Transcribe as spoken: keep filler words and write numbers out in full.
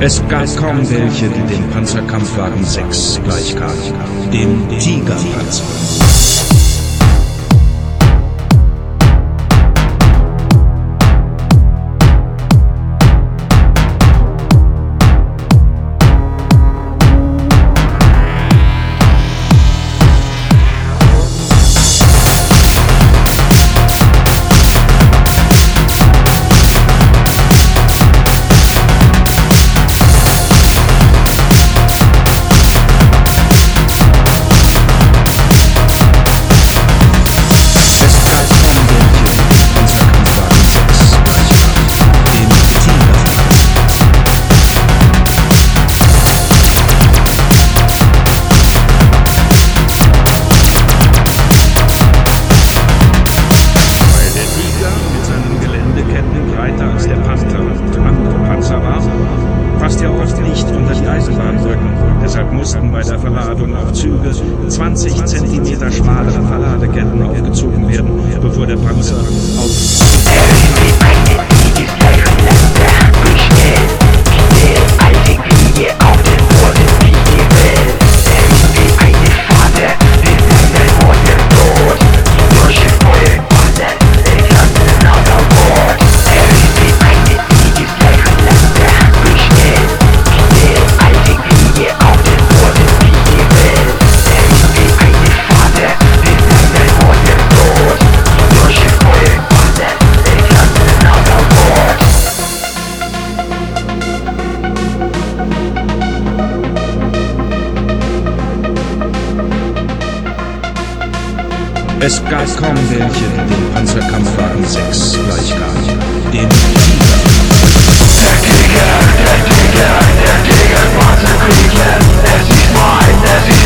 Es gab kaum welche, die dem Panzerkampfwagen sechs gleichkamen, dem Tigerpanzer. Passt ja oft nicht unter die Eisenbahnbrücken. Deshalb mussten bei der Verladung auf Züge zwanzig Zentimeter schmalere Verladeketten aufgezogen werden, bevor der Panzer auf... Es gab kaum welche, die dem Panzerkampfwagen sechs gleichkamen, dem Der Tiger, der Tiger, der Tiger, Panzerkrieger, es ist mein, es ist